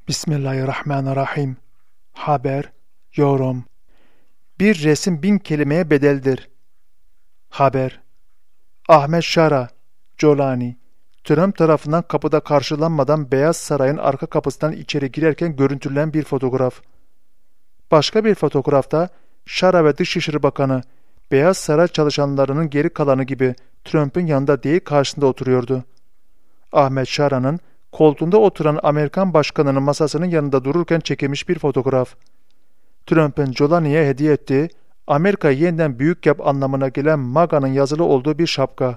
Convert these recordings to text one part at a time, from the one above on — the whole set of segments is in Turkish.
Bismillahirrahmanirrahim. Haber, yorum. Bir resim 1000 kelimeye bedeldir. Haber. Ahmet Şara, Jolani, Trump tarafından kapıda karşılanmadan Beyaz Saray'ın arka kapısından içeri girerken görüntülenen bir fotoğraf. Başka bir fotoğrafta Şara ve Dışişleri Bakanı, Beyaz Saray çalışanlarının geri kalanı gibi Trump'ın yanında değil karşısında oturuyordu. Ahmet Şara'nın koltuğunda oturan Amerikan başkanının masasının yanında dururken çekilmiş bir fotoğraf. Trump'ın Jolani'ye hediye ettiği, Amerika'yı yeniden büyük yap anlamına gelen MAGA'nın yazılı olduğu bir şapka.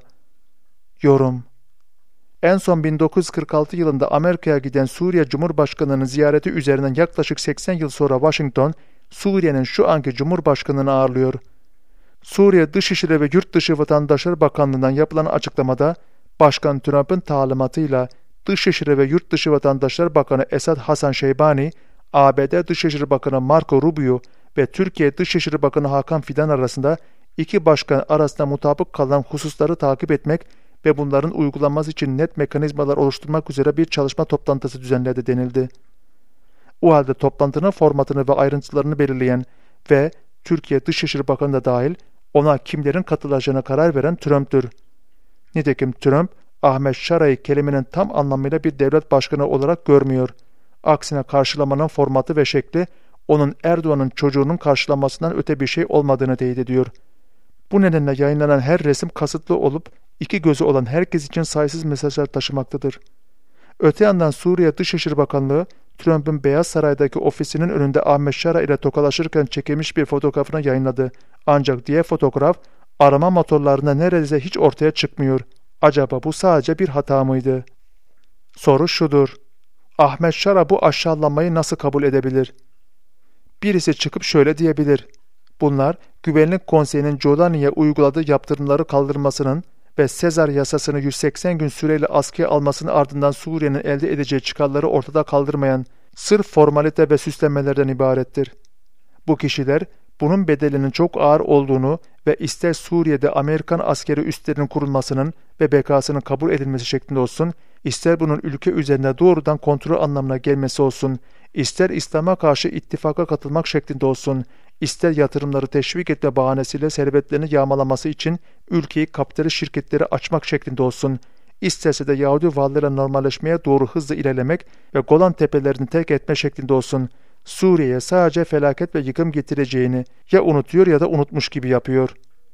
Yorum. En son 1946 yılında Amerika'ya giden Suriye Cumhurbaşkanı'nın ziyareti üzerinden yaklaşık 80 yıl sonra Washington, Suriye'nin şu anki Cumhurbaşkanı'nı ağırlıyor. Suriye Dışişleri ve Yurtdışı Vatandaşları Bakanlığı'ndan yapılan açıklamada, Başkan Trump'ın talimatıyla Dışişleri ve Yurtdışı Vatandaşları Bakanı Esad Hasan Şeybani, ABD Dışişleri Bakanı Marco Rubio ve Türkiye Dışişleri Bakanı Hakan Fidan arasında iki başkan arasında mutabık kalan hususları takip etmek ve bunların uygulanması için net mekanizmalar oluşturmak üzere bir çalışma toplantısı düzenledi denildi. O halde toplantının formatını ve ayrıntılarını belirleyen ve Türkiye Dışişleri Bakanı da dahil ona kimlerin katılacağına karar veren Trump'tür. Nitekim Trump, Ahmet Şara'yı kelimenin tam anlamıyla bir devlet başkanı olarak görmüyor. Aksine karşılamanın formatı ve şekli onun Erdoğan'ın çocuğunun karşılamasından öte bir şey olmadığını teyit ediyor. Bu nedenle yayınlanan her resim kasıtlı olup iki gözü olan herkes için sayısız mesajlar taşımaktadır. Öte yandan Suriye Dışişleri Bakanlığı, Trump'ın Beyaz Saray'daki ofisinin önünde Ahmet Şara ile tokalaşırken çekilmiş bir fotoğrafını yayınladı. Ancak diğer fotoğraf arama motorlarında neredeyse hiç ortaya çıkmıyor. Acaba bu sadece bir hata mıydı? Soru şudur. Ahmet Şara bu aşağılanmayı nasıl kabul edebilir? Birisi çıkıp şöyle diyebilir. Bunlar Güvenlik Konseyi'nin Jolani'ye uyguladığı yaptırımları kaldırmasının ve Sezar yasasını 180 gün süreyle askıya almasının ardından Suriye'nin elde edeceği çıkarları ortada kaldırmayan sırf formalite ve süslemelerden ibarettir. Bu kişiler bunun bedelinin çok ağır olduğunu ve ister Suriye'de Amerikan askeri üslerinin kurulmasının ve bekasının kabul edilmesi şeklinde olsun, ister bunun ülke üzerinde doğrudan kontrol anlamına gelmesi olsun, ister İslam'a karşı ittifaka katılmak şeklinde olsun, ister yatırımları teşvik etme bahanesiyle servetlerini yağmalaması için ülkeyi kapitalist şirketleri açmak şeklinde olsun, isterse de Yahudi varlığıyla normalleşmeye doğru hızla ilerlemek ve Golan tepelerini terk etme şeklinde olsun, Suriye'ye sadece felaket ve yıkım getireceğini ya unutuyor ya da unutmuş gibi yapıyor.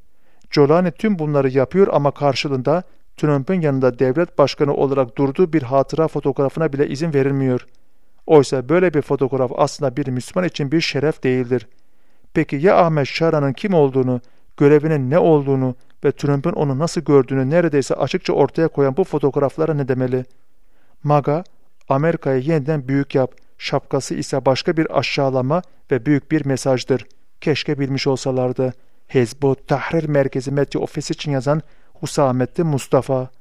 Jolani tüm bunları yapıyor ama karşılığında Trump'ın yanında devlet başkanı olarak durduğu bir hatıra fotoğrafına bile izin verilmiyor. Oysa böyle bir fotoğraf aslında bir Müslüman için bir şeref değildir. Peki ya Ahmet Şara'nın kim olduğunu, görevinin ne olduğunu ve Trump'ın onu nasıl gördüğünü neredeyse açıkça ortaya koyan bu fotoğraflara ne demeli? MAGA, Amerika'yı yeniden büyük yap, şapkası ise başka bir aşağılama ve büyük bir mesajdır. Keşke bilmiş olsalardı. Hizbut Tahrir Merkezi Medya Ofisi için yazan Husamettin Mustafa.